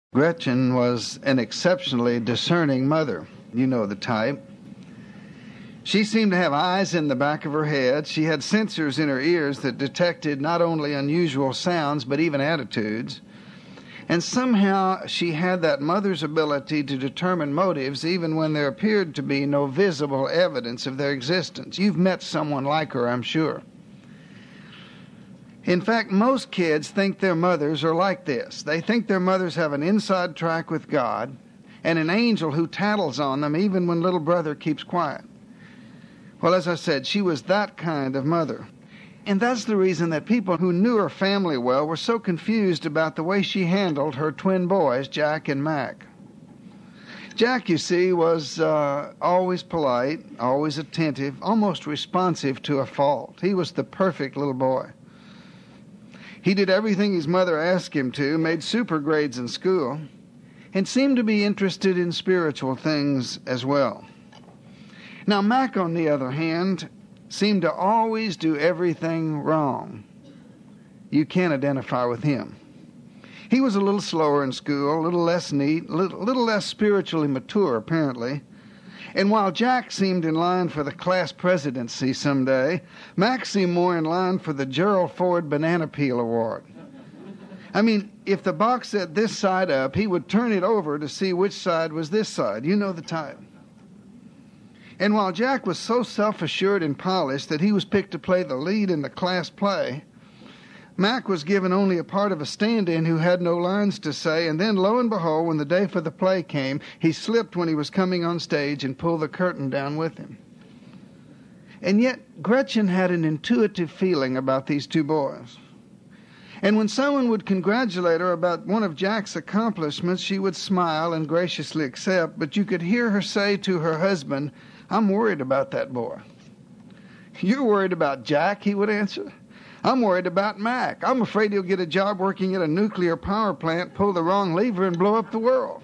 Gretchen was an exceptionally discerning mother. You know the type. She seemed to have eyes in the back of her head. She had sensors in her ears that detected not only unusual sounds, but even attitudes. And somehow she had that mother's ability to determine motives even when there appeared to be no visible evidence of their existence. You've met someone like her, I'm sure. In fact, most kids think their mothers are like this. They think their mothers have an inside track with God and an angel who tattles on them even when little brother keeps quiet. Well, as I said, she was that kind of mother. And that's the reason that people who knew her family well were so confused about the way she handled her twin boys, Jack and Mac. Jack, you see, was always polite, always attentive, almost responsive to a fault. He was the perfect little boy. He did everything his mother asked him to, made super grades in school, and seemed to be interested in spiritual things as well. Now, Mac, on the other hand, seemed to always do everything wrong. You can't identify with him. He was a little slower in school, a little less neat, a little less spiritually mature, apparently. And while Jack seemed in line for the class presidency someday, Mac seemed more in line for the Gerald Ford Banana Peel Award. I mean, if the box said this side up, he would turn it over to see which side was this side. You know the type. And while Jack was so self-assured and polished that he was picked to play the lead in the class play, Mac was given only a part of a stand-in who had no lines to say, and then, lo and behold, when the day for the play came, he slipped when he was coming on stage and pulled the curtain down with him. And yet, Gretchen had an intuitive feeling about these two boys. And when someone would congratulate her about one of Jack's accomplishments, she would smile and graciously accept, but you could hear her say to her husband, "I'm worried about that boy." "You're worried about Jack?" he would answer. "I'm worried about Mac. I'm afraid he'll get a job working at a nuclear power plant, pull the wrong lever, and blow up the world."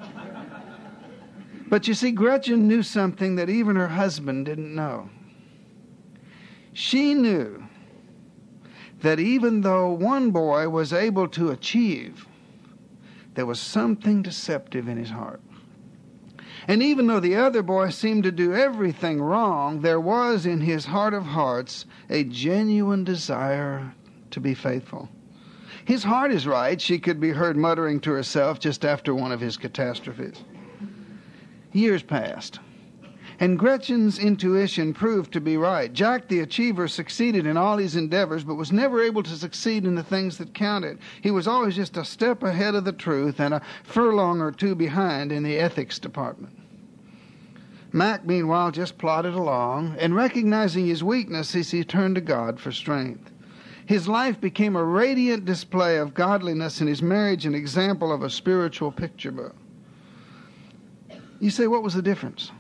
But you see, Gretchen knew something that even her husband didn't know. She knew that even though one boy was able to achieve, there was something deceptive in his heart. And even though the other boy seemed to do everything wrong, there was in his heart of hearts a genuine desire to be faithful. "His heart is right," she could be heard muttering to herself just after one of his catastrophes. Years passed, and Gretchen's intuition proved to be right. Jack the achiever succeeded in all his endeavors, but was never able to succeed in the things that counted. He was always just a step ahead of the truth and a furlong or two behind in the ethics department. Mac, meanwhile, just plodded along, and recognizing his weaknesses, he turned to God for strength. His life became a radiant display of godliness, and his marriage an example of a spiritual picture book. You say, what was the difference?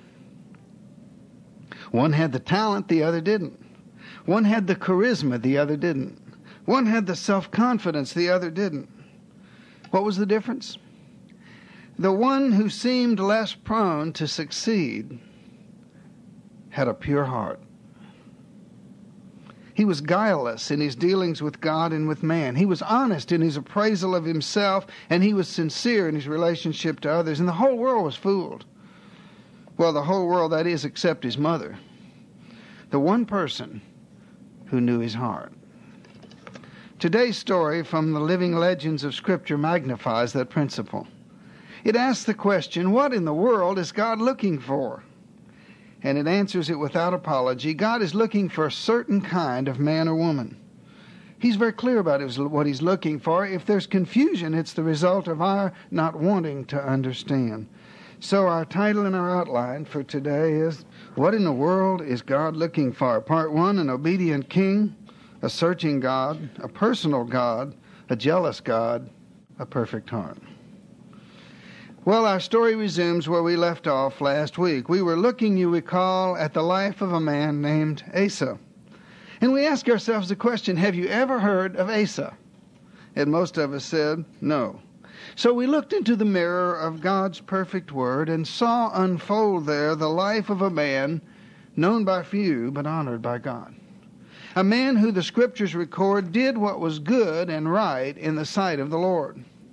One had the talent, the other didn't. One had the charisma, the other didn't. One had the self-confidence, the other didn't. What was the difference? The one who seemed less prone to succeed had a pure heart. He was guileless in his dealings with God and with man. He was honest in his appraisal of himself, and he was sincere in his relationship to others. And the whole world was fooled. Well, the whole world, that is, except his mother. The one person who knew his heart. Today's story from the living legends of Scripture magnifies that principle. It asks the question, what in the world is God looking for? And it answers it without apology. God is looking for a certain kind of man or woman. He's very clear about what he's looking for. If there's confusion, it's the result of our not wanting to understand. So our title and our outline for today is, What in the World is God Looking For? Part 1, an obedient king, a searching God, a personal God, a jealous God, a perfect heart. Well, our story resumes where we left off last week. We were looking, you recall, at the life of a man named Asa. And we asked ourselves the question, have you ever heard of Asa? And most of us said no. So we looked into the mirror of God's perfect word and saw unfold there the life of a man known by few but honored by God. A man who the Scriptures record did what was good and right in the sight of the Lord.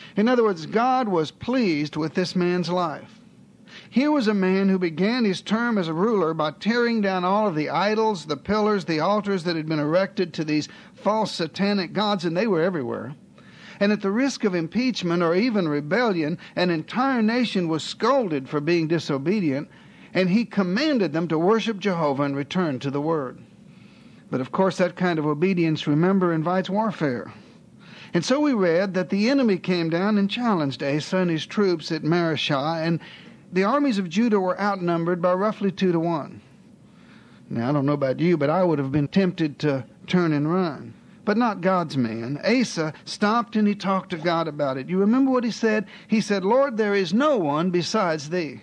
In other words, God was pleased with this man's life. Here was a man who began his term as a ruler by tearing down all of the idols, the pillars, the altars that had been erected to these false satanic gods, and they were everywhere. And at the risk of impeachment or even rebellion, an entire nation was scolded for being disobedient, and he commanded them to worship Jehovah and return to the Word. But of course, that kind of obedience, remember, invites warfare. And so we read that the enemy came down and challenged Asa and his troops at Marishah, and the armies of Judah were outnumbered by roughly 2-1. Now, I don't know about you, but I would have been tempted to turn and run. But not God's man. Asa stopped and he talked to God about it. You remember what he said? He said, Lord, there is no one besides thee.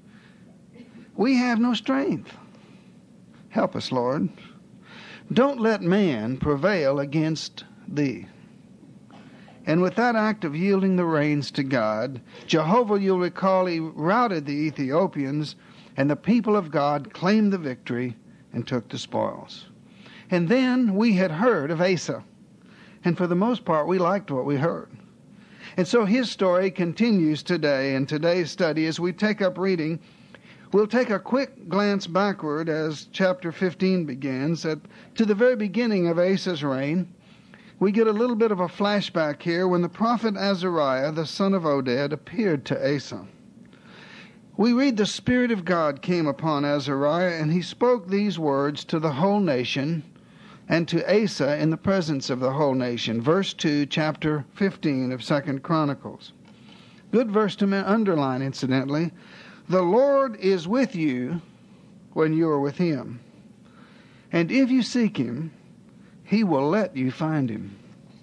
We have no strength. Help us, Lord. Don't let man prevail against thee. And with that act of yielding the reins to God, Jehovah, you'll recall, he routed the Ethiopians, and the people of God claimed the victory and took the spoils. And then we had heard of Asa, and for the most part we liked what we heard. And so his story continues today in today's study. As we take up reading, we'll take a quick glance backward as chapter 15 begins, to the very beginning of Asa's reign. We get a little bit of a flashback here when the prophet Azariah, the son of Oded, appeared to Asa. We read the Spirit of God came upon Azariah, and he spoke these words to the whole nation and to Asa in the presence of the whole nation. Verse 2, chapter 15 of 2 Chronicles. Good verse to underline, incidentally. The Lord is with you when you are with him. And if you seek him, he will let you find him.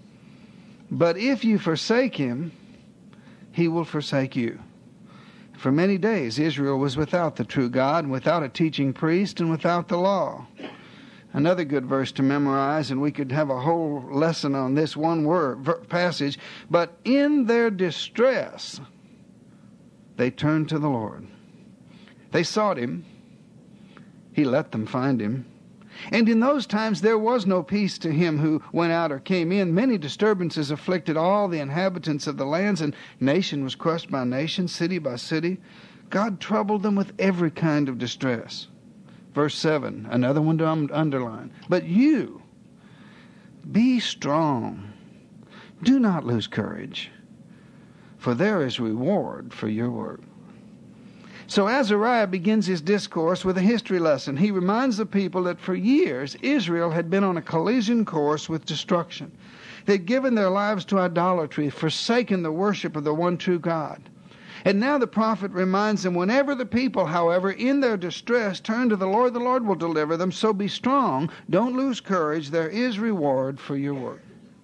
But if you forsake him, he will forsake you. For many days Israel was without the true God, and without a teaching priest, and without the law. Another good verse to memorize, and we could have a whole lesson on this one passage. But in their distress, they turned to the Lord. They sought him. He let them find him. And in those times there was no peace to him who went out or came in. Many disturbances afflicted all the inhabitants of the lands, and nation was crushed by nation, city by city. God troubled them with every kind of distress. Verse 7, another one to underline. But you, be strong. Do not lose courage, for there is reward for your work. So Azariah begins his discourse with a history lesson. He reminds the people that for years Israel had been on a collision course with destruction. They'd given their lives to idolatry, forsaken the worship of the one true God. And now the prophet reminds them, whenever the people, however, in their distress turn to the Lord will deliver them. So be strong, don't lose courage, there is reward for your work.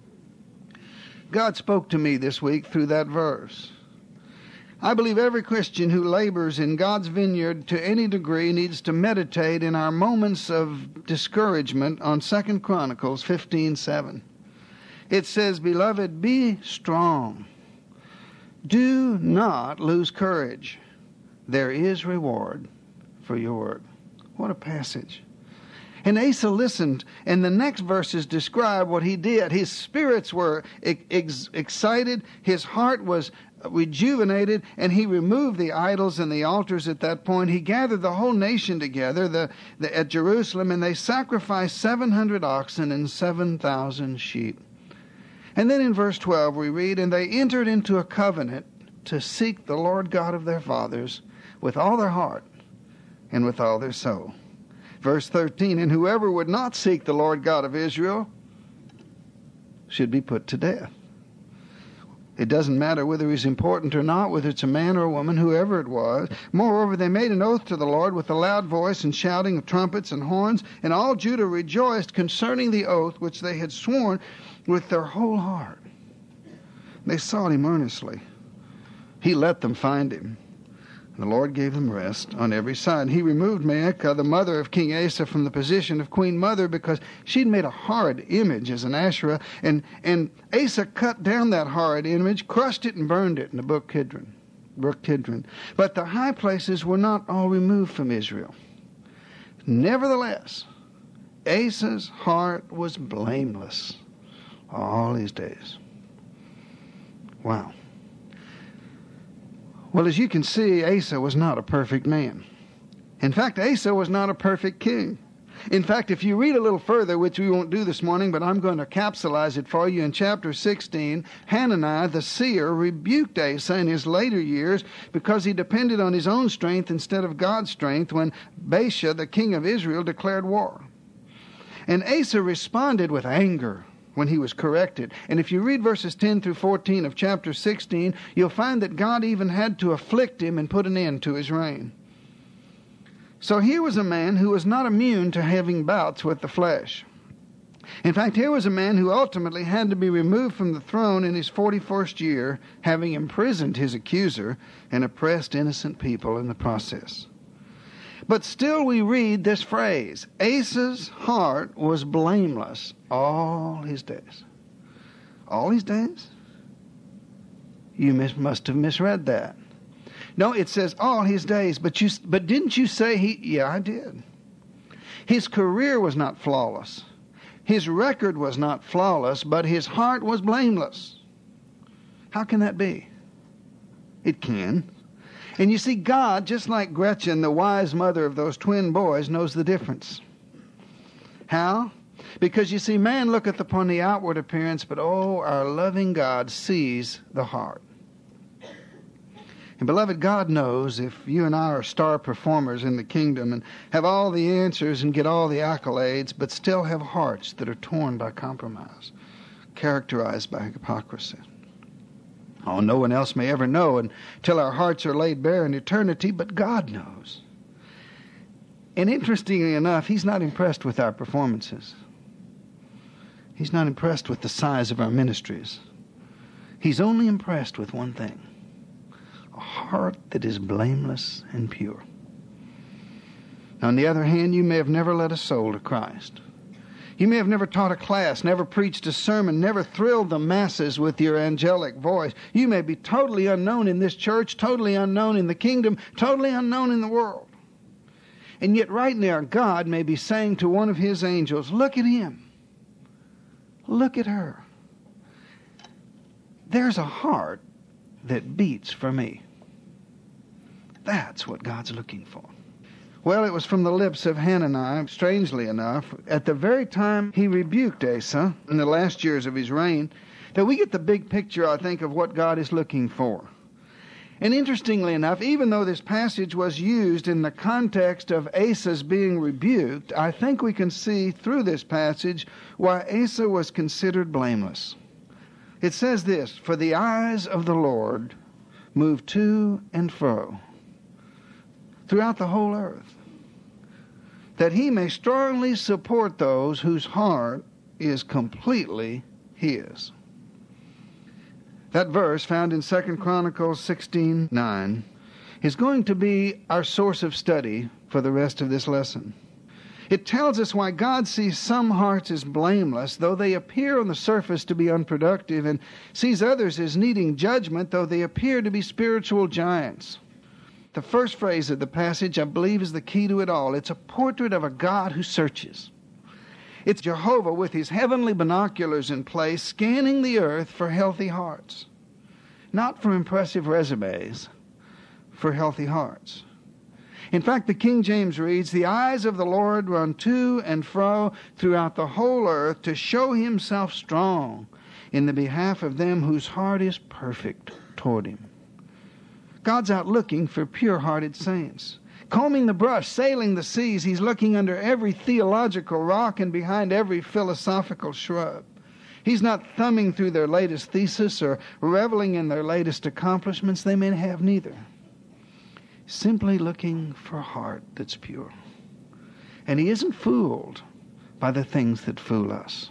God spoke to me this week through that verse. I believe every Christian who labors in God's vineyard to any degree needs to meditate in our moments of discouragement on 2 Chronicles 15:7. It says, Beloved, be strong. Do not lose courage. There is reward for your work. What a passage. And Asa listened, and the next verses describe what he did. His spirits were excited, his heart was rejuvenated, and he removed the idols and the altars at that point. He gathered the whole nation together at Jerusalem, and they sacrificed 700 oxen and 7,000 sheep. And then in verse 12 we read, And they entered into a covenant to seek the Lord God of their fathers with all their heart and with all their soul. Verse 13, And whoever would not seek the Lord God of Israel should be put to death. It doesn't matter whether he's important or not, whether it's a man or a woman, whoever it was. Moreover, they made an oath to the Lord with a loud voice and shouting of trumpets and horns, and all Judah rejoiced concerning the oath which they had sworn with their whole heart. They sought him earnestly. He let them find him. The Lord gave them rest on every side. He removed Maacah, the mother of King Asa, from the position of queen mother because she'd made a horrid image as an Asherah. And Asa cut down that horrid image, crushed it, and burned it in the Brook Kidron. But the high places were not all removed from Israel. Nevertheless, Asa's heart was blameless all his days. Wow. Well, as you can see, Asa was not a perfect man. In fact, Asa was not a perfect king. In fact, if you read a little further, which we won't do this morning, but I'm going to capsulize it for you, in chapter 16, Hananiah the seer rebuked Asa in his later years because he depended on his own strength instead of God's strength when Baasha, the king of Israel, declared war. And Asa responded with anger when he was corrected. And if you read verses 10 through 14 of chapter 16, you'll find that God even had to afflict him and put an end to his reign. So here was a man who was not immune to having bouts with the flesh. In fact, here was a man who ultimately had to be removed from the throne in his 41st year, having imprisoned his accuser and oppressed innocent people in the process. But still we read this phrase, Asa's heart was blameless all his days. All his days? You must have misread that. No, it says all his days, but didn't you say he... Yeah, I did. His career was not flawless. His record was not flawless, but his heart was blameless. How can that be? It can. And you see, God, just like Gretchen, the wise mother of those twin boys, knows the difference. How? Because you see, man looketh upon the outward appearance, but our loving God sees the heart. And beloved, God knows if you and I are star performers in the kingdom and have all the answers and get all the accolades, but still have hearts that are torn by compromise, characterized by hypocrisy. Oh, no one else may ever know until our hearts are laid bare in eternity, but God knows. And interestingly enough, He's not impressed with our performances. He's not impressed with the size of our ministries. He's only impressed with one thing: a heart that is blameless and pure. Now, on the other hand, you may have never led a soul to Christ. You may have never taught a class, never preached a sermon, never thrilled the masses with your angelic voice. You may be totally unknown in this church, totally unknown in the kingdom, totally unknown in the world. And yet right now, God may be saying to one of His angels, look at him. Look at her. There's a heart that beats for me. That's what God's looking for. Well, it was from the lips of Hananiah, strangely enough, at the very time he rebuked Asa in the last years of his reign, that we get the big picture, I think, of what God is looking for. And interestingly enough, even though this passage was used in the context of Asa's being rebuked, I think we can see through this passage why Asa was considered blameless. It says this, for the eyes of the Lord move to and fro throughout the whole earth, that He may strongly support those whose heart is completely His. That verse found in 2 Chronicles 16:9 is going to be our source of study for the rest of this lesson. It tells us why God sees some hearts as blameless, though they appear on the surface to be unproductive, and sees others as needing judgment, though they appear to be spiritual giants. The first phrase of the passage, I believe, is the key to it all. It's a portrait of a God who searches. It's Jehovah with His heavenly binoculars in place, scanning the earth for healthy hearts. Not for impressive resumes, for healthy hearts. In fact, the King James reads, the eyes of the Lord run to and fro throughout the whole earth to show Himself strong in the behalf of them whose heart is perfect toward Him. God's out looking for pure-hearted saints. Combing the brush, sailing the seas, He's looking under every theological rock and behind every philosophical shrub. He's not thumbing through their latest thesis or reveling in their latest accomplishments. They may have neither. Simply looking for a heart that's pure. And He isn't fooled by the things that fool us.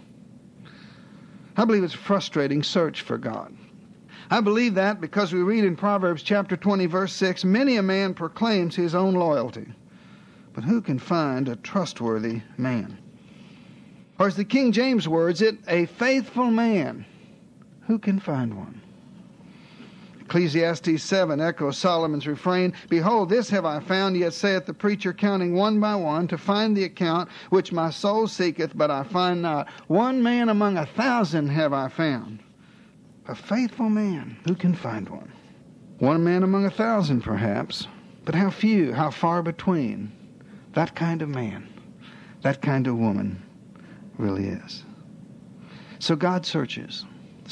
I believe it's a frustrating search for God. I believe that because we read in Proverbs chapter 20, verse 6, many a man proclaims his own loyalty, but who can find a trustworthy man? Or as the King James words it, a faithful man, who can find one? Ecclesiastes 7 echoes Solomon's refrain, behold, this have I found, yet saith the preacher, counting one by one, to find the account which my soul seeketh, but I find not. One man among 1,000 have I found. A faithful man, who can find one? One man among 1,000, perhaps. But how few, how far between that kind of man, that kind of woman really is. So God searches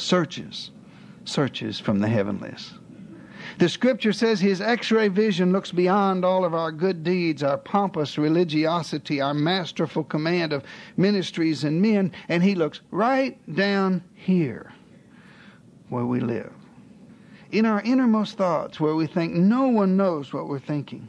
from the heavenlies. The Scripture says His X-ray vision looks beyond all of our good deeds, our pompous religiosity, our masterful command of ministries and men, and He looks right down here where we live. In our innermost thoughts, where we think no one knows what we're thinking.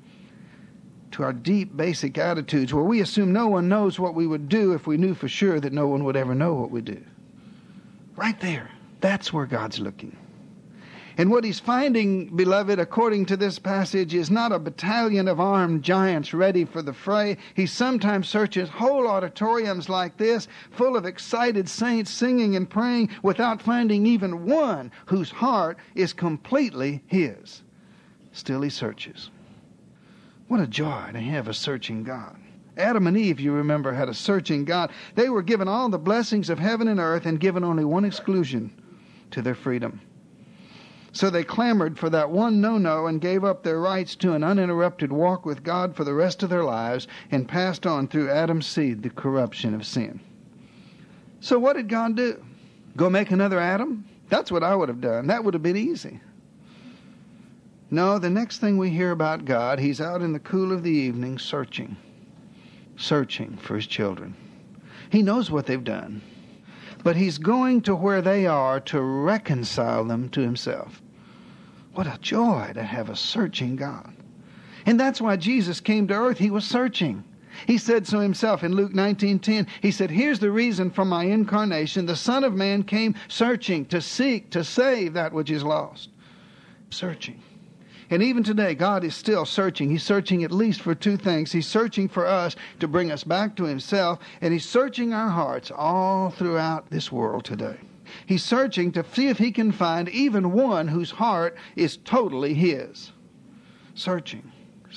To our deep, basic attitudes, where we assume no one knows what we would do if we knew for sure that no one would ever know what we do. Right there. That's where God's looking. And what He's finding, beloved, according to this passage, is not a battalion of armed giants ready for the fray. He sometimes searches whole auditoriums like this, full of excited saints singing and praying, without finding even one whose heart is completely His. Still He searches. What a joy to have a searching God. Adam and Eve, you remember, had a searching God. They were given all the blessings of heaven and earth and given only one exclusion to their freedom. So they clamored for that one no-no and gave up their rights to an uninterrupted walk with God for the rest of their lives and passed on through Adam's seed the corruption of sin. So what did God do? Go make another Adam? That's what I would have done. That would have been easy. No, the next thing we hear about God, He's out in the cool of the evening searching for His children. He knows what they've done. But He's going to where they are to reconcile them to Himself. What a joy to have a searching God. And that's why Jesus came to earth. He was searching. He said so Himself in Luke 19:10. He said, here's the reason for my incarnation. The Son of Man came searching, to seek, to save that which is lost. Searching. And even today, God is still searching. He's searching at least for two things. He's searching for us to bring us back to Himself, and He's searching our hearts all throughout this world today. He's searching to see if He can find even one whose heart is totally His. Searching.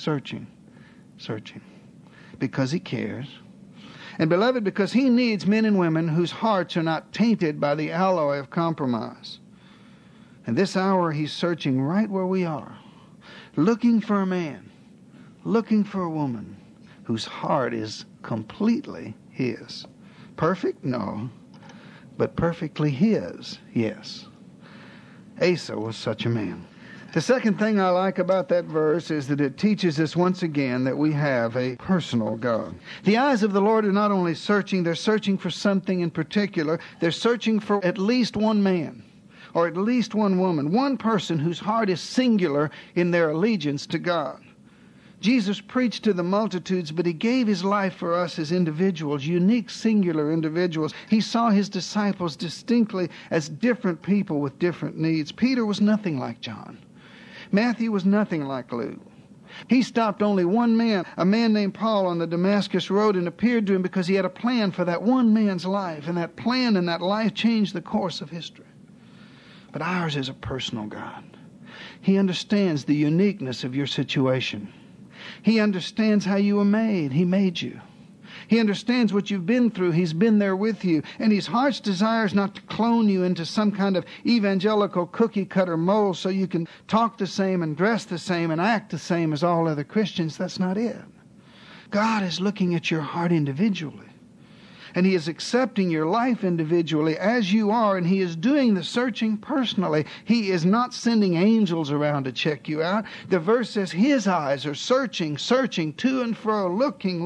Because He cares. And beloved, because He needs men and women whose hearts are not tainted by the alloy of compromise. And this hour He's searching right where we are. Looking for a man, looking for a woman whose heart is completely His. Perfect? No. But perfectly His, yes. Asa was such a man. The second thing I like about that verse is that it teaches us once again that we have a personal God. The eyes of the Lord are not only searching, they're searching for something in particular. They're searching for at least one man. Or at least one woman, one person whose heart is singular in their allegiance to God. Jesus preached to the multitudes, but He gave His life for us as individuals, unique, singular individuals. He saw His disciples distinctly as different people with different needs. Peter was nothing like John. Matthew was nothing like Luke. He stopped only one man, a man named Paul, on the Damascus Road and appeared to him because he had a plan for that one man's life, and that plan and that life changed the course of history. But ours is a personal God. He understands the uniqueness of your situation. He understands how you were made. He made you. He understands what you've been through. He's been there with you. And His heart's desire is not to clone you into some kind of evangelical cookie-cutter mold so you can talk the same and dress the same and act the same as all other Christians. That's not it. God is looking at your heart individually. And He is accepting your life individually as you are, and He is doing the searching personally. He is not sending angels around to check you out. The verse says His eyes are searching to and fro, looking.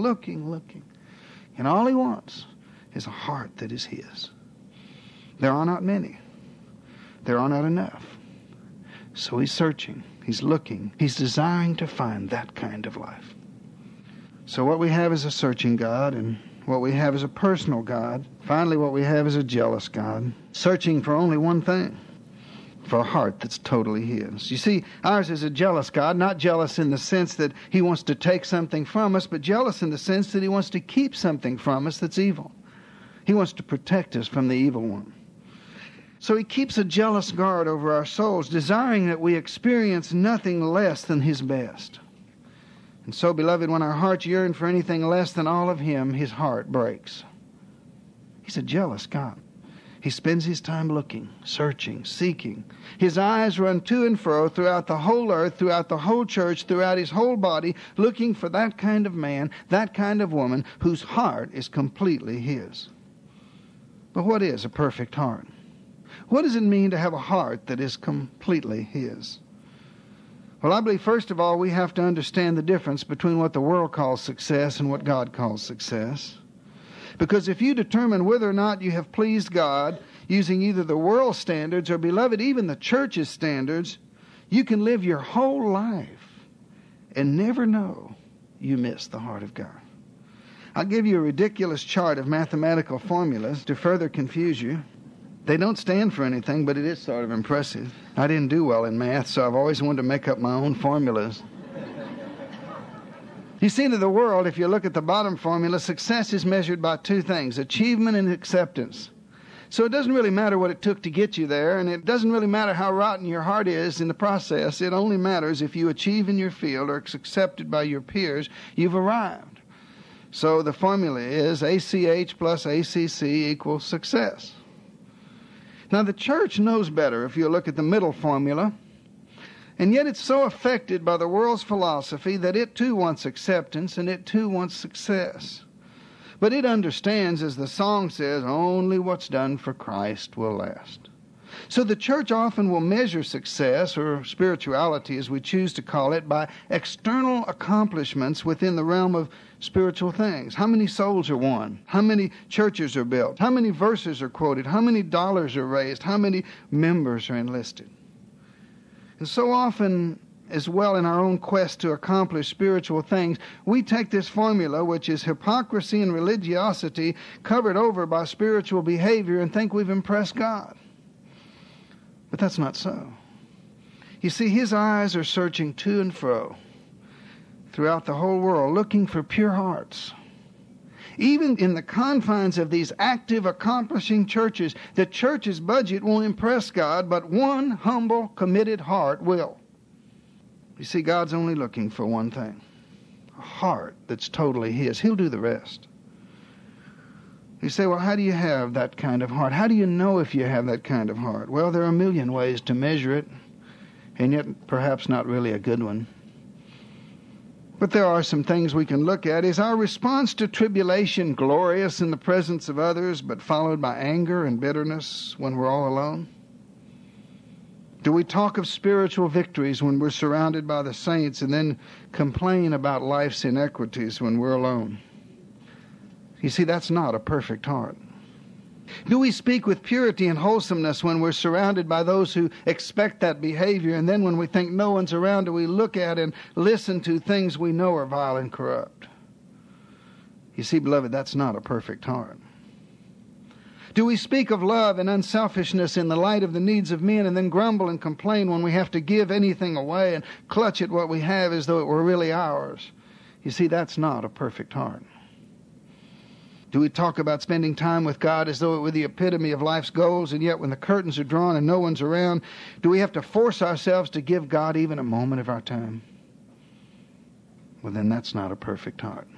And all He wants is a heart that is His. There are not many. There are not enough. So He's searching. He's looking. He's desiring to find that kind of life. So what we have is a searching God, and what we have is a personal God. Finally, what we have is a jealous God, searching for only one thing, for a heart that's totally His. You see, ours is a jealous God, not jealous in the sense that He wants to take something from us, but jealous in the sense that He wants to keep something from us that's evil. He wants to protect us from the evil one. So He keeps a jealous guard over our souls, desiring that we experience nothing less than His best. And so, beloved, when our hearts yearn for anything less than all of Him, His heart breaks. He's a jealous God. He spends his time looking, searching, seeking. His eyes run to and fro throughout the whole earth, throughout the whole church, throughout his whole body, looking for that kind of man, that kind of woman, whose heart is completely his. But what is a perfect heart? What does it mean to have a heart that is completely his? Well, I believe, first of all, we have to understand the difference between what the world calls success and what God calls success. Because if you determine whether or not you have pleased God using either the world's standards or, beloved, even the church's standards, you can live your whole life and never know you missed the heart of God. I'll give you a ridiculous chart of mathematical formulas to further confuse you. They don't stand for anything, but it is sort of impressive. I didn't do well in math, so I've always wanted to make up my own formulas. You see, to the world, if you look at the bottom formula, success is measured by two things: achievement and acceptance. So it doesn't really matter what it took to get you there, and it doesn't really matter how rotten your heart is in the process. It only matters if you achieve in your field or are accepted by your peers, you've arrived. So the formula is ACH plus ACC equals success. Now, the church knows better if you look at the middle formula. And yet it's so affected by the world's philosophy that it too wants acceptance and it too wants success. But it understands, as the song says, only what's done for Christ will last. So the church often will measure success, or spirituality as we choose to call it, by external accomplishments within the realm of spiritual things. How many souls are won? How many churches are built? How many verses are quoted? How many dollars are raised? How many members are enlisted? And so often, as well, in our own quest to accomplish spiritual things, we take this formula, which is hypocrisy and religiosity covered over by spiritual behavior, and think we've impressed God. But that's not so. You see, his eyes are searching to and fro throughout the whole world, looking for pure hearts. Even in the confines of these active, accomplishing churches, the church's budget won't impress God, but one humble, committed heart will. You see, God's only looking for one thing: a heart that's totally his. He'll do the rest. You say, well, how do you have that kind of heart? How do you know if you have that kind of heart? Well, there are a million ways to measure it, and yet perhaps not really a good one. But there are some things we can look at. Is our response to tribulation glorious in the presence of others, but followed by anger and bitterness when we're all alone? Do we talk of spiritual victories when we're surrounded by the saints and then complain about life's inequities when we're alone? You see, that's not a perfect heart. Do we speak with purity and wholesomeness when we're surrounded by those who expect that behavior, and then when we think no one's around, do we look at and listen to things we know are vile and corrupt? You see, beloved, that's not a perfect heart. Do we speak of love and unselfishness in the light of the needs of men and then grumble and complain when we have to give anything away and clutch at what we have as though it were really ours? You see, that's not a perfect heart. Do we talk about spending time with God as though it were the epitome of life's goals, and yet when the curtains are drawn and no one's around, do we have to force ourselves to give God even a moment of our time? Well, then that's not a perfect heart.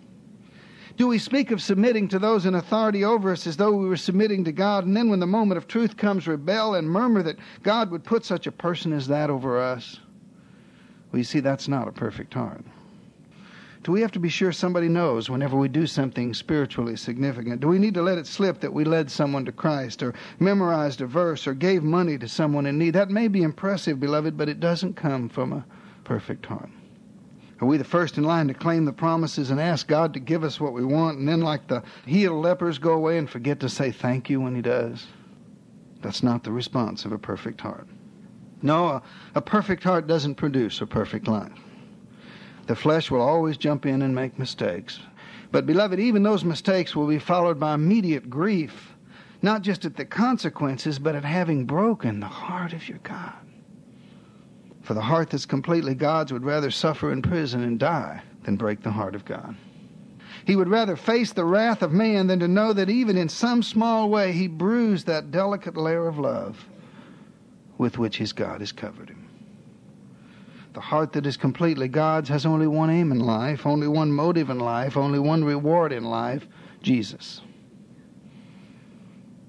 Do we speak of submitting to those in authority over us as though we were submitting to God, and then when the moment of truth comes, rebel and murmur that God would put such a person as that over us? Well, you see, that's not a perfect heart. Do we have to be sure somebody knows whenever we do something spiritually significant? Do we need to let it slip that we led someone to Christ or memorized a verse or gave money to someone in need? That may be impressive, beloved, but it doesn't come from a perfect heart. Are we the first in line to claim the promises and ask God to give us what we want, and then like the healed lepers go away and forget to say thank you when he does? That's not the response of a perfect heart. No, a perfect heart doesn't produce a perfect life. The flesh will always jump in and make mistakes. But, beloved, even those mistakes will be followed by immediate grief, not just at the consequences, but at having broken the heart of your God. For the heart that's completely God's would rather suffer in prison and die than break the heart of God. He would rather face the wrath of man than to know that even in some small way he bruised that delicate layer of love with which his God has covered him. The heart that is completely God's has only one aim in life, only one motive in life, only one reward in life: Jesus.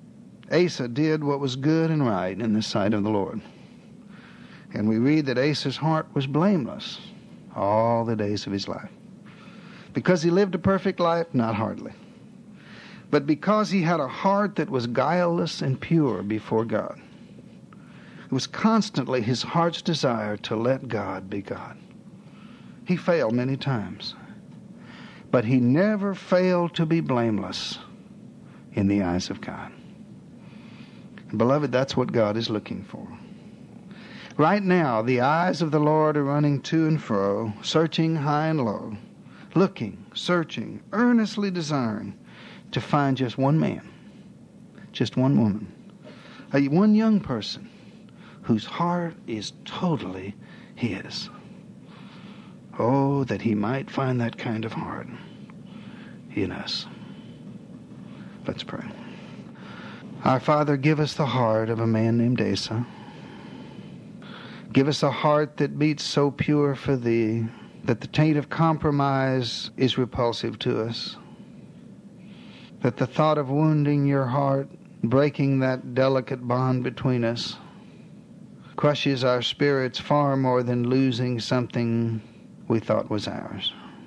Asa did what was good and right in the sight of the Lord. And we read that Asa's heart was blameless all the days of his life. Because he lived a perfect life? Not hardly. But because he had a heart that was guileless and pure before God. It was constantly his heart's desire to let God be God. He failed many times. But he never failed to be blameless in the eyes of God. Beloved, that's what God is looking for. Right now, the eyes of the Lord are running to and fro, searching high and low, looking, searching, earnestly desiring to find just one man, just one woman, one young person whose heart is totally his. Oh, that he might find that kind of heart in us. Let's pray. Our Father, give us the heart of a man named Asa. Give us a heart that beats so pure for Thee that the taint of compromise is repulsive to us. That the thought of wounding your heart, breaking that delicate bond between us, crushes our spirits far more than losing something we thought was ours.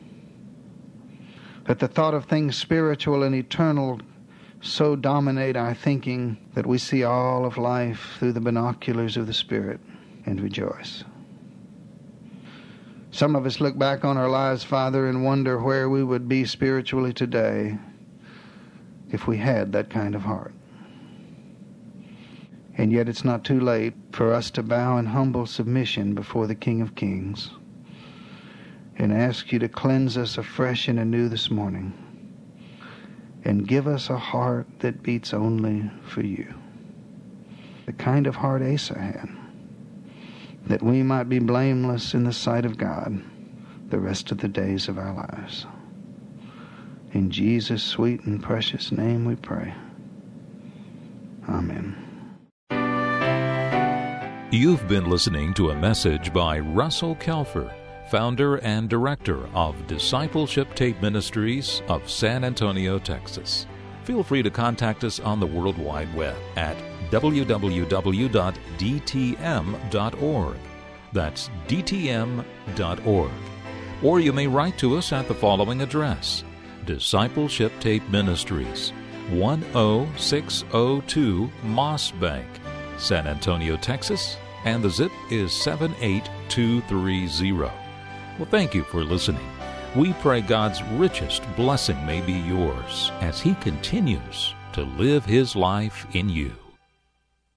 That the thought of things spiritual and eternal so dominate our thinking that we see all of life through the binoculars of the Spirit and rejoice. Some of us look back on our lives, Father, and wonder where we would be spiritually today if we had that kind of heart. And yet it's not too late for us to bow in humble submission before the King of Kings and ask you to cleanse us afresh and anew this morning and give us a heart that beats only for you. The kind of heart Asa had, that we might be blameless in the sight of God the rest of the days of our lives. In Jesus' sweet and precious name we pray. Amen. You've been listening to a message by Russell Kelfer, founder and director of Discipleship Tape Ministries of San Antonio, Texas. Feel free to contact us on the World Wide Web at www.dtm.org. That's dtm.org. Or you may write to us at the following address: Discipleship Tape Ministries, 10602 Moss Bank, San Antonio, Texas, and the zip is 78230. Well, thank you for listening. We pray God's richest blessing may be yours as He continues to live His life in you.